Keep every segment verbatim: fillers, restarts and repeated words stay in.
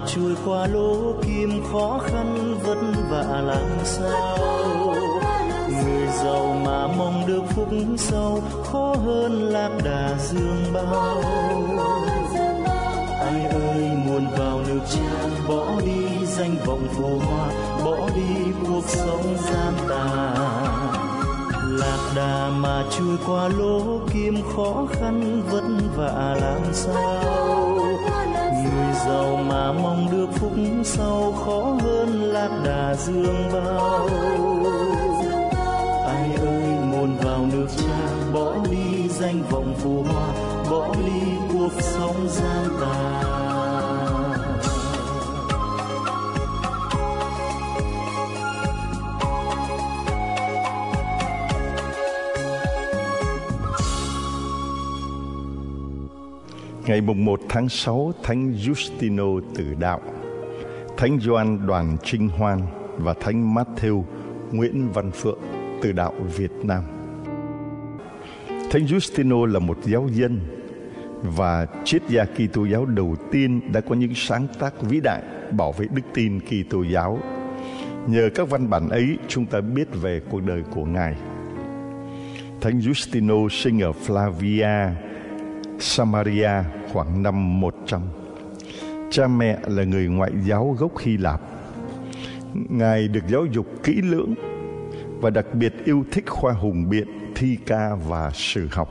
trôi qua lỗ kim khó khăn vất vả làm sao. Người giàu mà mong được phúc sau khó hơn lạc đà dương bao. Ai ơi muốn vào nước Cha, bỏ đi danh vọng phù hoa, bỏ đi cuộc sống gian tà. Lạc đà mà trôi qua lỗ kim khó khăn vất vả làm sao. Người giàu mà mong được phúc sau khó hơn lạc đà dương bao. Ai ơi muốn vào nước Cha, bỏ đi danh vọng phù hoa, bỏ đi cuộc sống gian tà. Ngày mùng một tháng sáu, Thánh Giustino Tử Đạo, Thánh Gioan Đoàn Trinh Hoan và Thánh Matthew Nguyễn Văn Phượng Tử Đạo Việt Nam. Thánh Giustino là một giáo dân và triết gia Kitô giáo đầu tiên đã có những sáng tác vĩ đại bảo vệ đức tin Kitô giáo. Nhờ các văn bản ấy, chúng ta biết về cuộc đời của Ngài. Thánh Giustino sinh ở Flavia, Samaria khoảng năm một trăm. Cha mẹ là người ngoại giáo gốc Hy Lạp. Ngài được giáo dục kỹ lưỡng và đặc biệt yêu thích khoa hùng biện, thi ca và sử học.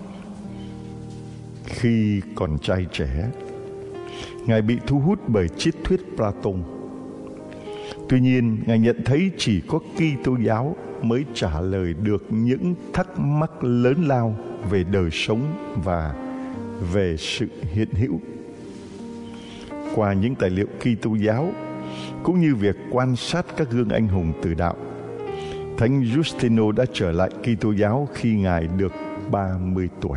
Khi còn trai trẻ, Ngài bị thu hút bởi triết thuyết Plato. Tuy nhiên, Ngài nhận thấy chỉ có Kitô giáo mới trả lời được những thắc mắc lớn lao về đời sống và về sự hiện hữu. Qua những tài liệu Kitô giáo cũng như việc quan sát các gương anh hùng tử đạo, Thánh Giustino đã trở lại Kitô giáo khi Ngài được ba mươi tuổi.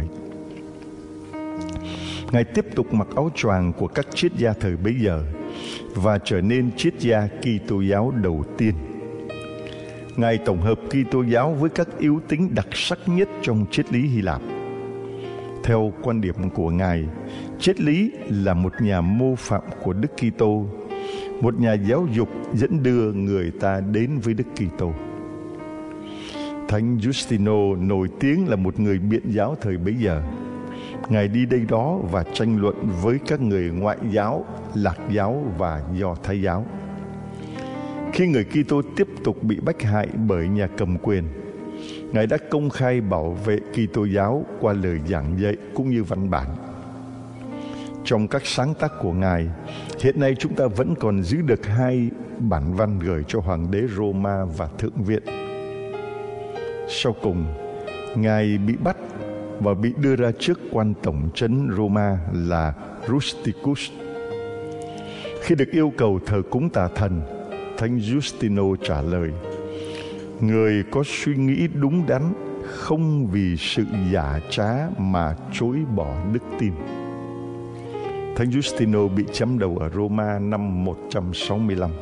Ngài tiếp tục mặc áo choàng của các triết gia thời bấy giờ và trở nên triết gia Kitô giáo đầu tiên. Ngài tổng hợp Kitô giáo với các yếu tính đặc sắc nhất trong triết lý Hy Lạp. Theo quan điểm của Ngài, triết lý là một nhà mô phạm của Đức Kitô, một nhà giáo dục dẫn đưa người ta đến với Đức Kitô. Thánh Giustino nổi tiếng là một người biện giáo thời bấy giờ. Ngài đi đây đó và tranh luận với các người ngoại giáo, lạc giáo và Do Thái giáo. Khi người Kitô tiếp tục bị bách hại bởi nhà cầm quyền, Ngài đã công khai bảo vệ Kitô giáo qua lời giảng dạy cũng như văn bản. Trong các sáng tác của Ngài, hiện nay chúng ta vẫn còn giữ được hai bản văn gửi cho Hoàng đế Roma và Thượng viện. Sau cùng, Ngài bị bắt và bị đưa ra trước quan tổng trấn Roma là Rusticus. Khi được yêu cầu thờ cúng tà thần, Thánh Giustino trả lời: người có suy nghĩ đúng đắn, không vì sự giả trá mà chối bỏ đức tin. Thánh Giustino bị chém đầu ở Roma năm một trăm sáu mươi lăm.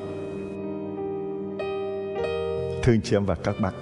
Thưa anh chị em và các bạn,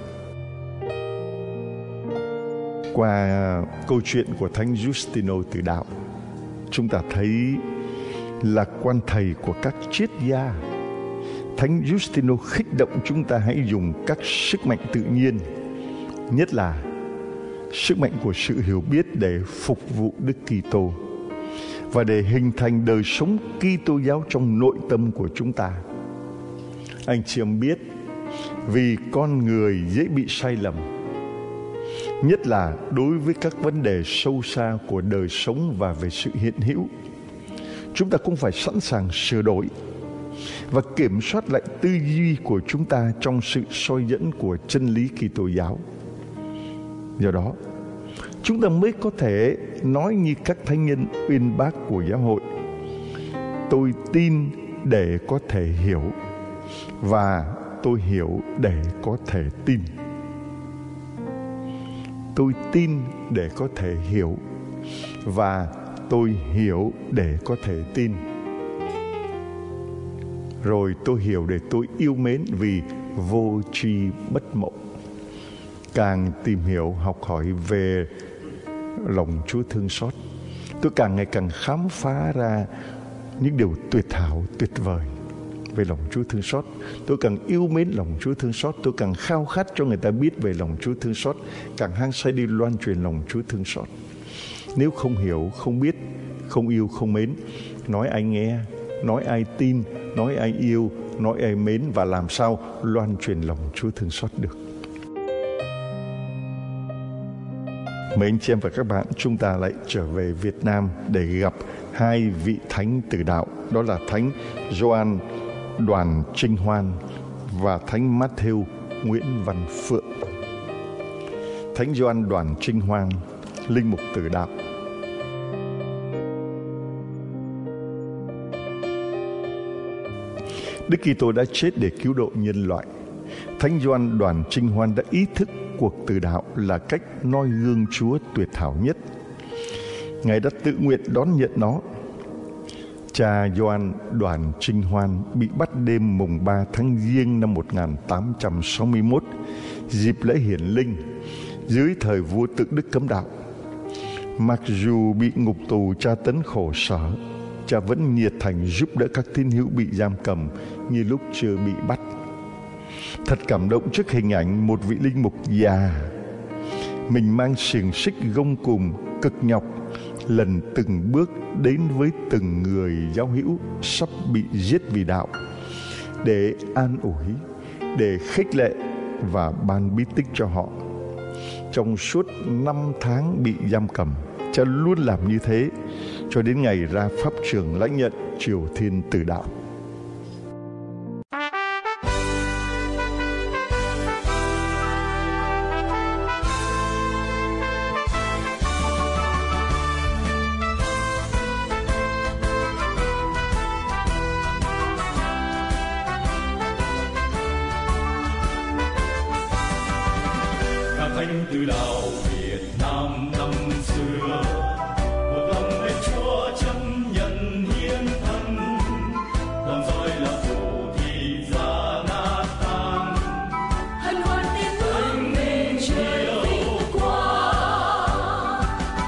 qua câu chuyện của Thánh Giustino Tử Đạo, chúng ta thấy là quan thầy của các triết gia. Thánh Giustino khích động chúng ta hãy dùng các sức mạnh tự nhiên, nhất là sức mạnh của sự hiểu biết để phục vụ Đức Kitô và để hình thành đời sống Kitô giáo trong nội tâm của chúng ta. Anh chị em biết, vì con người dễ bị sai lầm, nhất là đối với các vấn đề sâu xa của đời sống và về sự hiện hữu, chúng ta cũng phải sẵn sàng sửa đổi và kiểm soát lại tư duy của chúng ta trong sự soi dẫn của chân lý Kitô giáo. Do đó, chúng ta mới có thể nói như các thánh nhân uyên bác của giáo hội: tôi tin để có thể hiểu, và tôi hiểu để có thể tin. Tôi tin để có thể hiểu, và tôi hiểu để có thể tin. Rồi tôi hiểu để tôi yêu mến, vì vô tri bất mộng. Càng tìm hiểu, học hỏi về lòng Chúa thương xót, tôi càng ngày càng khám phá ra những điều tuyệt hảo, tuyệt vời về lòng Chúa thương xót. Tôi càng yêu mến lòng Chúa thương xót, tôi càng khao khát cho người ta biết về lòng Chúa thương xót, càng hăng say đi loan truyền lòng Chúa thương xót. Nếu không hiểu, không biết, không yêu, không mến, nói ai nghe, nói ai tin, nói ai yêu, nói ai mến, và làm sao loan truyền lòng Chúa thương xót được. Mấy anh chị em và các bạn, chúng ta lại trở về Việt Nam để gặp hai vị thánh tử đạo, đó là Thánh Gioan Đoàn Trinh Hoan và Thánh Matthew Nguyễn Văn Phượng. Thánh Gioan Đoàn Trinh Hoan, linh mục tử đạo. Đức Kitô đã chết để cứu độ nhân loại. Thánh Gioan Đoàn Trinh Hoan đã ý thức cuộc tử đạo là cách noi gương Chúa tuyệt hảo nhất. Ngài đã tự nguyện đón nhận nó. Cha Gioan Đoàn Trinh Hoan bị bắt đêm mùng ba tháng Giêng năm một nghìn tám trăm sáu mươi mốt, dịp lễ hiển linh, dưới thời vua Tự Đức Cấm Đạo. Mặc dù bị ngục tù tra tấn khổ sở, cha vẫn nhiệt thành giúp đỡ các tín hữu bị giam cầm như lúc chưa bị bắt. Thật cảm động trước hình ảnh một vị linh mục già, mình mang xiềng xích gông cùm cực nhọc, lần từng bước đến với từng người giáo hữu sắp bị giết vì đạo, để an ủi, để khích lệ và ban bí tích cho họ. Trong suốt năm tháng bị giam cầm, cha luôn làm như thế cho đến ngày ra pháp trường lãnh nhận Triều Thiên Tử Đạo. Thánh tử đạo Việt Nam năm xưa, một lòng bên Chúa chấp nhận hiến thân, lòng roi là phù thì ra nát tan. Hân hoan tiếng bước bên trời vinh quang,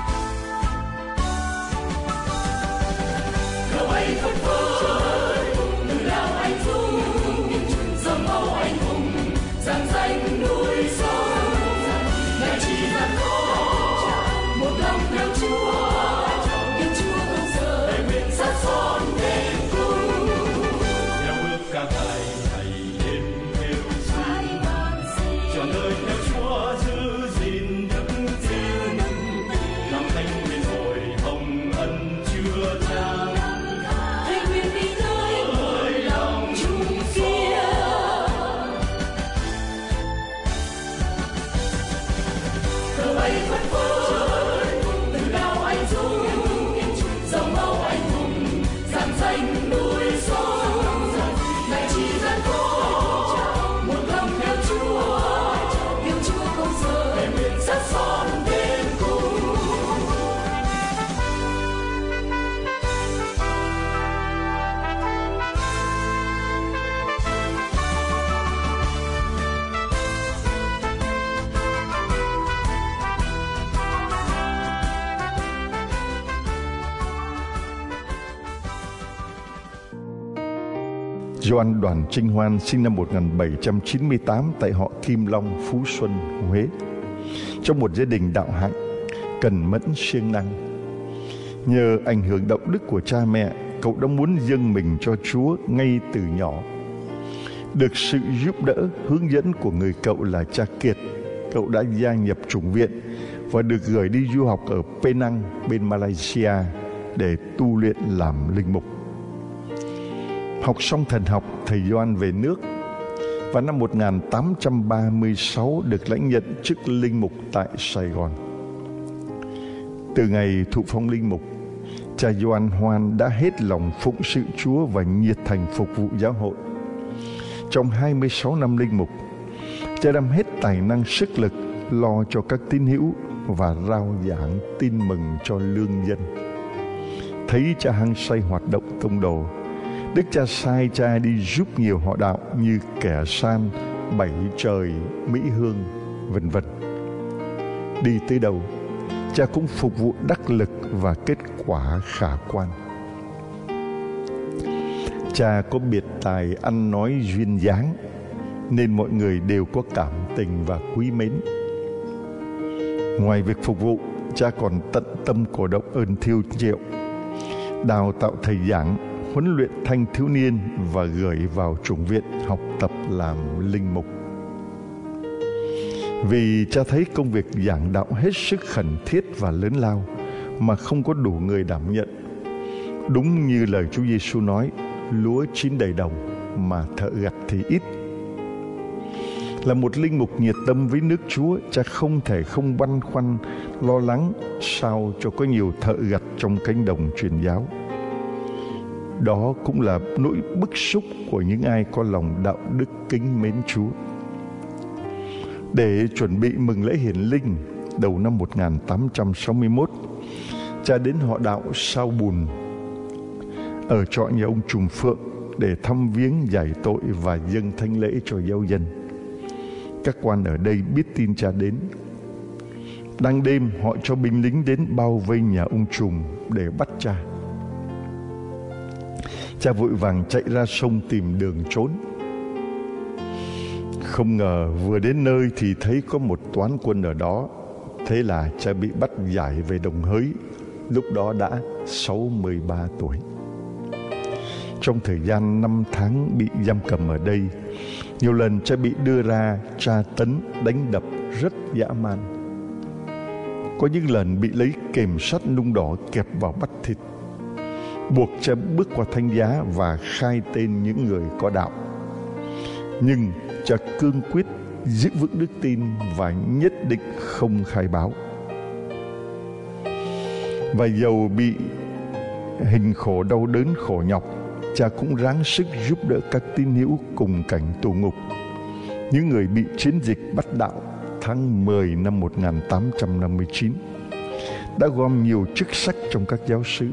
cờ bay phất phới, tử đạo anh dũng, dòng máu anh hùng, dàn danh núi sông. Một lòng theo Chúa, yêu Chúa không rời, nguyện sát son đến cùng. Theo bước ca ngài ngày đêm theo xin, trọn đời theo Chúa giữ gìn đức tin. Năm thanh bên rồi hồng ân chưa chan, Thầy nguyện đi tới lòng chung kia. Cờ bay phất phới, Gioan Đoàn Trinh Hoan sinh năm một nghìn bảy trăm chín mươi tám tại họ Kim Long, Phú Xuân, Huế, trong một gia đình đạo hạnh, cần mẫn siêng năng. Nhờ ảnh hưởng động đức của cha mẹ, cậu đã muốn dâng mình cho Chúa ngay từ nhỏ. Được sự giúp đỡ, hướng dẫn của người cậu là cha Kiệt, cậu đã gia nhập chủng viện và được gửi đi du học ở Penang bên Malaysia để tu luyện làm linh mục. Học xong thần học, thầy Gioan về nước và năm một nghìn tám trăm ba mươi sáu được lãnh nhận chức linh mục tại Sài Gòn. Từ ngày thụ phong linh mục, cha Gioan Hoan đã hết lòng phụng sự Chúa và nhiệt thành phục vụ giáo hội. Trong hai mươi sáu năm linh mục, cha đem hết tài năng sức lực lo cho các tín hữu và rao giảng tin mừng cho lương dân. Thấy cha hăng say hoạt động tông đồ, Đức cha sai cha đi giúp nhiều họ đạo như Kẻ San, Bảy Trời, Mỹ Hương, vân vân. Đi tới đâu, cha cũng phục vụ đắc lực và kết quả khả quan. Cha có biệt tài ăn nói duyên dáng, nên mọi người đều có cảm tình và quý mến. Ngoài việc phục vụ, cha còn tận tâm cổ động ơn thiêu triệu, đào tạo thầy giảng, huấn luyện thanh thiếu niên và gửi vào chủng viện học tập làm linh mục. Vì cha thấy công việc giảng đạo hết sức khẩn thiết và lớn lao mà không có đủ người đảm nhận. Đúng như lời Chúa Giêsu nói, lúa chín đầy đồng mà thợ gặt thì ít. Là một linh mục nhiệt tâm với nước Chúa, cha không thể không băn khoăn lo lắng sao cho có nhiều thợ gặt trong cánh đồng truyền giáo. Đó cũng là nỗi bức xúc của những ai có lòng đạo đức kính mến Chúa. Để chuẩn bị mừng lễ hiển linh đầu năm một nghìn tám trăm sáu mươi mốt, cha đến họ đạo Sao Bùn ở trọ nhà ông Trùm Phượng để thăm viếng giải tội và dâng thánh lễ cho giáo dân. Các quan ở đây biết tin cha đến. Đang đêm họ cho binh lính đến bao vây nhà ông Trùm để bắt cha. Cha vội vàng chạy ra sông tìm đường trốn. Không ngờ vừa đến nơi thì thấy có một toán quân ở đó. Thế là cha bị bắt giải về Đồng Hới, lúc đó đã sáu mươi ba tuổi. Trong thời gian năm tháng bị giam cầm ở đây, nhiều lần cha bị đưa ra tra tấn, đánh đập rất dã man. Có những lần bị lấy kềm sắt nung đỏ kẹp vào bắp thịt, buộc cha bước qua thánh giá và khai tên những người có đạo. Nhưng cha cương quyết giữ vững đức tin và nhất định không khai báo. Và dầu bị hình khổ đau đớn khổ nhọc, cha cũng ráng sức giúp đỡ các tín hữu cùng cảnh tù ngục, những người bị chiến dịch bắt đạo tháng mười năm một nghìn tám trăm năm mươi chín, đã gom nhiều chức sắc trong các giáo xứ.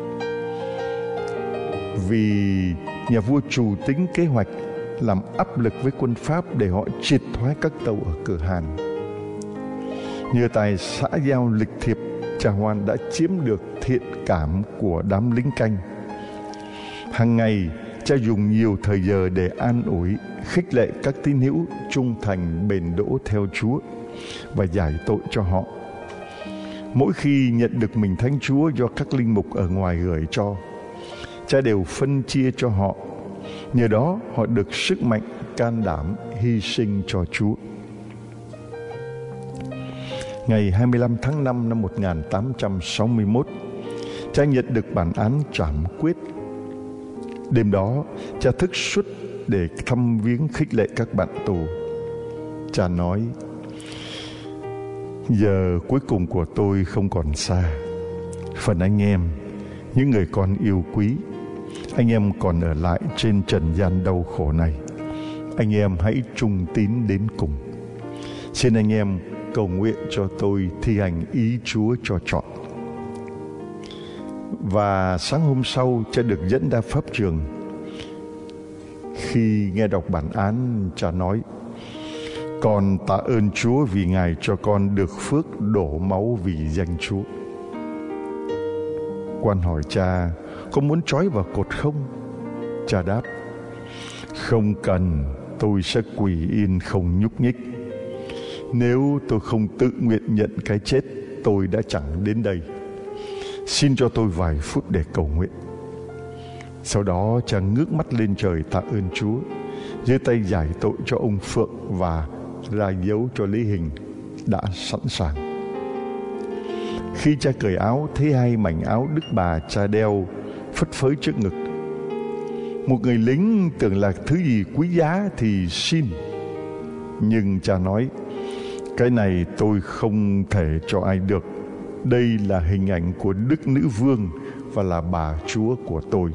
Vì nhà vua Trù tính kế hoạch làm áp lực với quân Pháp để họ triệt thoái các tàu ở Cửa Hàn. Nhờ tài xã giao lịch thiệp, cha Hoan đã chiếm được thiện cảm của đám lính canh. Hàng ngày, cha dùng nhiều thời giờ để an ủi, khích lệ các tín hữu trung thành bền đỗ theo Chúa và giải tội cho họ. Mỗi khi nhận được mình thánh Chúa do các linh mục ở ngoài gửi cho, cha đều phân chia cho họ. Nhờ đó họ được sức mạnh, can đảm hy sinh cho Chúa. Ngày hai mươi lăm tháng năm năm một nghìn tám trăm sáu mươi mốt, cha nhận được bản án trảm quyết. Đêm đó, cha thức suốt để thăm viếng khích lệ các bạn tù. Cha nói: giờ cuối cùng của tôi không còn xa. Phần anh em, những người con yêu quý, anh em còn ở lại trên trần gian đau khổ này, anh em hãy trung tín đến cùng. Xin anh em cầu nguyện cho tôi thi hành ý Chúa cho trọn. Và sáng hôm sau, cha được dẫn ra pháp trường. Khi nghe đọc bản án, cha nói: con tạ ơn Chúa vì Ngài cho con được phước đổ máu vì danh Chúa. Quan hỏi cha có muốn trói vào cột không? Cha đáp: không cần, tôi sẽ quỳ yên không nhúc nhích. Nếu tôi không tự nguyện nhận cái chết, tôi đã chẳng đến đây. Xin cho tôi vài phút để cầu nguyện. Sau đó cha ngước mắt lên trời tạ ơn Chúa, giơ tay giải tội cho ông Phượng và ra dấu cho Lý Hình đã sẵn sàng. Khi cha cởi áo, thấy hai mảnh áo Đức Bà cha đeo phất phới trước ngực. Một người lính tưởng là thứ gì quý giá thì xin, nhưng cha nói: cái này tôi không thể cho ai được. Đây là hình ảnh của Đức Nữ Vương và là bà Chúa của tôi.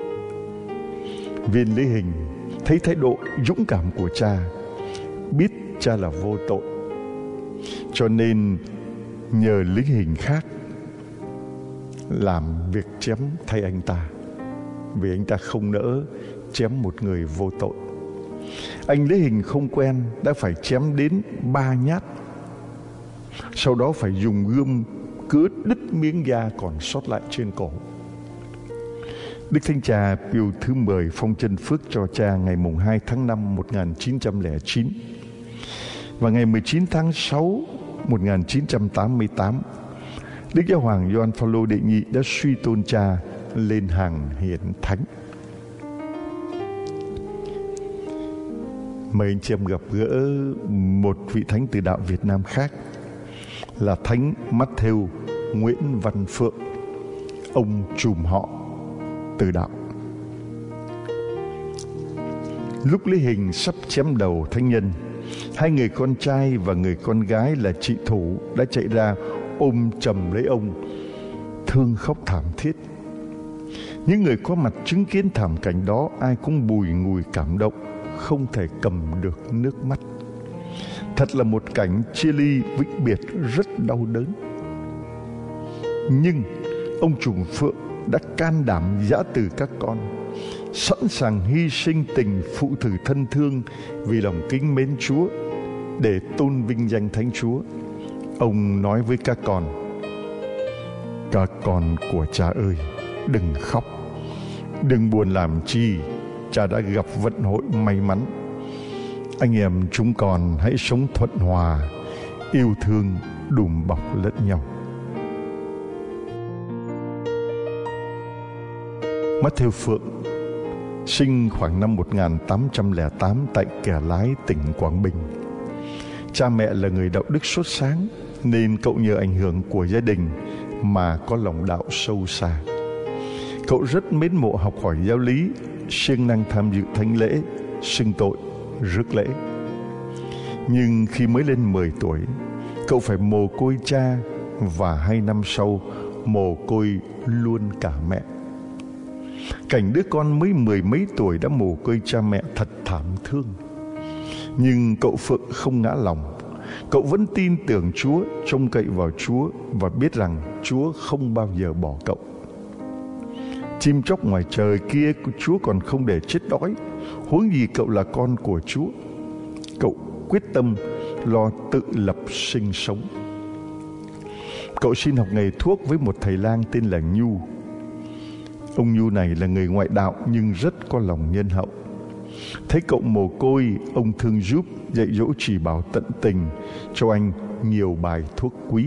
Viên Lý Hình thấy thái độ dũng cảm của cha, biết cha là vô tội, cho nên nhờ lính hình khác làm việc chém thay anh ta, vì anh ta không nỡ chém một người vô tội. Anh Lý Hình không quen, đã phải chém đến ba nhát. Sau đó phải dùng gươm cứa đứt miếng da còn sót lại trên cổ. Đức Thánh Cha Pio thứ mười phong chân phước cho cha ngày mùng hai tháng năm một nghìn chín trăm lẻ chín. Và ngày mười chín tháng sáu một nghìn chín trăm tám mươi tám, Đức Giáo hoàng Gioan Phaolô đệ nhị đã suy tôn cha lên hàng hiển thánh. Mời anh chị em gặp gỡ một vị thánh từ đạo Việt Nam khác là Thánh Matthew Nguyễn Văn Phượng, ông trùm họ từ đạo. Lúc Lý Hình sắp chém đầu thánh nhân, hai người con trai và người con gái là chị Thủ đã chạy ra ôm chầm lấy ông, thương khóc thảm thiết. Những người có mặt chứng kiến thảm cảnh đó ai cũng bùi ngùi cảm động, không thể cầm được nước mắt. Thật là một cảnh chia ly vĩnh biệt rất đau đớn. Nhưng ông trùm Phượng đã can đảm giã từ các con, sẵn sàng hy sinh tình phụ thử thân thương vì lòng kính mến Chúa để tôn vinh danh Thánh Chúa. Ông nói với các con: các con của cha ơi, đừng khóc, đừng buồn làm chi, cha đã gặp vận hội may mắn. Anh em chúng con hãy sống thuận hòa, yêu thương, đùm bọc lẫn nhau. Matthew Phượng sinh khoảng năm một nghìn tám trăm lẻ tám tại Kẻ Lái, tỉnh Quảng Bình. Cha mẹ là người đạo đức sốt sáng, nên cậu nhờ ảnh hưởng của gia đình mà có lòng đạo sâu xa. Cậu rất mến mộ học hỏi giáo lý, siêng năng tham dự thánh lễ, xưng tội, rước lễ. Nhưng khi mới lên mười tuổi, cậu phải mồ côi cha, và hai năm sau mồ côi luôn cả mẹ. Cảnh đứa con mới mười mấy tuổi đã mồ côi cha mẹ thật thảm thương. Nhưng cậu Phượng không ngã lòng. Cậu vẫn tin tưởng Chúa, trông cậy vào Chúa và biết rằng Chúa không bao giờ bỏ cậu. Chim chóc ngoài trời kia Chúa còn không để chết đói, huống gì cậu là con của Chúa. Cậu quyết tâm lo tự lập sinh sống. Cậu xin học nghề thuốc với một thầy lang tên là Nhu. Ông Nhu này là người ngoại đạo nhưng rất có lòng nhân hậu. Thấy cậu mồ côi, ông thương giúp, dạy dỗ chỉ bảo tận tình, cho anh nhiều bài thuốc quý.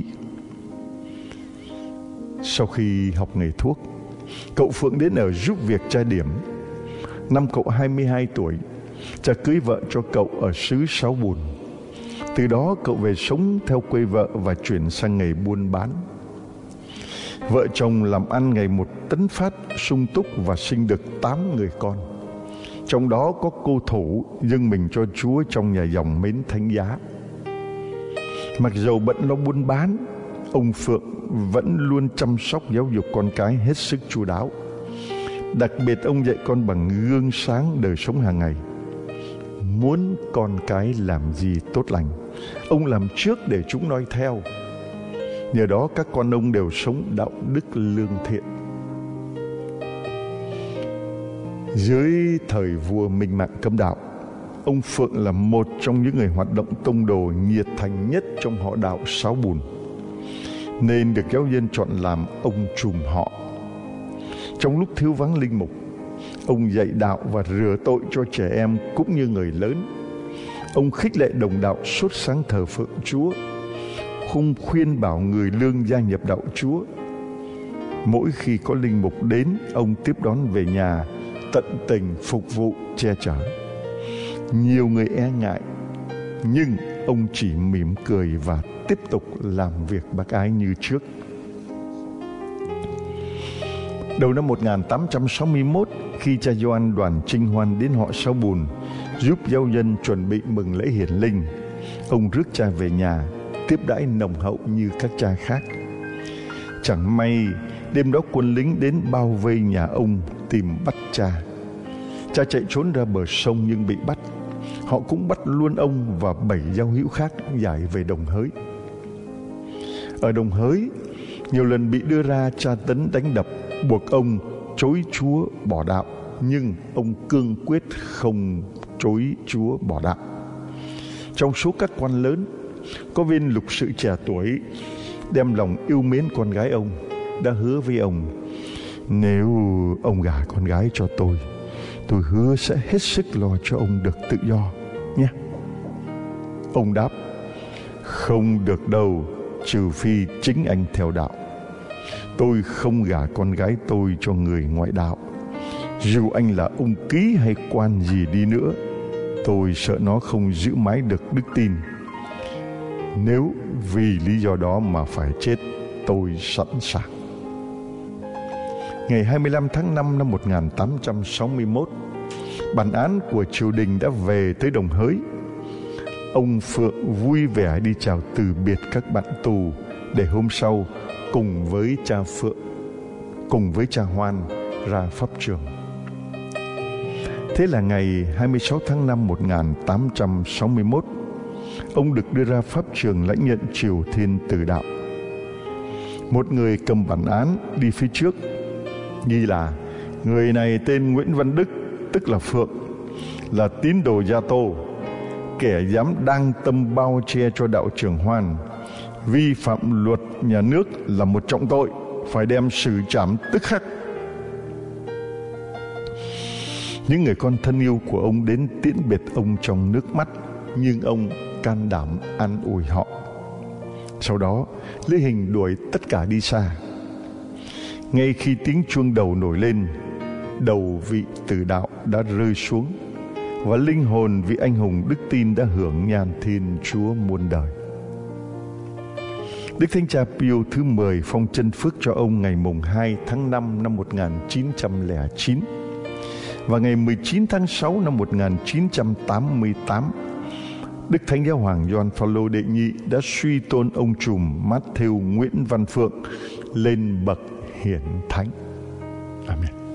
Sau khi học nghề thuốc, cậu Phượng đến ở giúp việc cha Điểm. Năm cậu hai mươi hai tuổi, cha cưới vợ cho cậu ở xứ Sáu Bùn. Từ đó cậu về sống theo quê vợ và chuyển sang nghề buôn bán. Vợ chồng làm ăn ngày một tấn phát, sung túc và sinh được tám người con. Trong đó có cô Thủ dâng mình cho Chúa trong nhà dòng mến thánh giá. Mặc dầu bận lo buôn bán, ông Phượng vẫn luôn chăm sóc giáo dục con cái hết sức chu đáo. Đặc biệt ông dạy con bằng gương sáng đời sống hàng ngày. Muốn con cái làm gì tốt lành, ông làm trước để chúng noi theo. Nhờ đó các con ông đều sống đạo đức lương thiện. Dưới thời vua Minh Mạng cấm đạo, ông Phượng là một trong những người hoạt động tông đồ nhiệt thành nhất trong họ đạo Sáu Bùn, nên được giáo dân chọn làm ông trùm họ. Trong lúc thiếu vắng linh mục, ông dạy đạo và rửa tội cho trẻ em cũng như người lớn. Ông khích lệ đồng đạo sốt sáng thờ phượng Chúa, không khuyên bảo người lương gia nhập đạo Chúa. Mỗi khi có linh mục đến, ông tiếp đón về nhà, tận tình phục vụ che chở. Nhiều người e ngại, nhưng ông chỉ mỉm cười và tiếp tục làm việc bác ái như trước. Đầu năm một nghìn tám trăm sáu mươi mốt, khi cha Gioan đoàn Trinh Hoan đến họ Sáu Bùn giúp giáo dân chuẩn bị mừng lễ hiển linh, ông rước cha về nhà, tiếp đãi nồng hậu như các cha khác. Chẳng may đêm đó quân lính đến bao vây nhà ông tìm bắt cha. Cha chạy trốn ra bờ sông nhưng bị bắt. Họ cũng bắt luôn ông và bảy giáo hữu khác giải về Đồng Hới. Ở Đồng Hới, nhiều lần bị đưa ra tra tấn đánh đập, buộc ông chối Chúa bỏ đạo, nhưng ông cương quyết không chối Chúa bỏ đạo. Trong số các quan lớn, có viên lục sự trẻ tuổi đem lòng yêu mến con gái ông đã hứa với ông: Nếu ông gả con gái cho tôi, tôi hứa sẽ hết sức lo cho ông được tự do nhé. Ông đáp: Không được đâu, trừ phi chính anh theo đạo. Tôi không gả con gái tôi cho người ngoại đạo. Dù anh là ông ký hay quan gì đi nữa, tôi sợ nó không giữ mãi được đức tin. Nếu vì lý do đó mà phải chết, tôi sẵn sàng. Ngày hai mươi lăm tháng năm năm một nghìn tám trăm sáu mươi mốt, bản án của triều đình đã về tới Đồng Hới. Ông Phượng vui vẻ đi chào từ biệt các bạn tù, để hôm sau cùng với cha Phượng, cùng với cha Hoan ra pháp trường. Thế là ngày hai mươi sáu tháng năm một nghìn tám trăm sáu mươi mốt, ông được đưa ra pháp trường lãnh nhận triều thiên tử đạo. Một người cầm bản án đi phía trước, ghi là người này tên Nguyễn Văn Đức, tức là Phượng, là tín đồ Gia Tô, kẻ dám đăng tâm bao che cho đạo trưởng Hoan, vi phạm luật nhà nước là một trọng tội, phải đem xử trảm tức khắc. Những người con thân yêu của ông đến tiễn biệt ông trong nước mắt, nhưng ông can đảm an ủi họ. Sau đó, Lê Hình đuổi tất cả đi xa. Ngay khi tiếng chuông đầu nổi lên, đầu vị tử đạo đã rơi xuống, và linh hồn vị anh hùng đức tin đã hưởng nhàn Thiên Chúa muôn đời. Đức Thánh Cha Pio thứ mười phong chân phước cho ông ngày mùng hai tháng năm năm một nghìn chín trăm lẻ chín, và ngày mười chín tháng sáu năm một nghìn chín trăm tám mươi tám, Đức Thánh Giáo Hoàng Gioan Phaolô đệ nhị đã suy tôn ông trùm Matthew Nguyễn Văn Phượng lên bậc hiển thánh. Amen.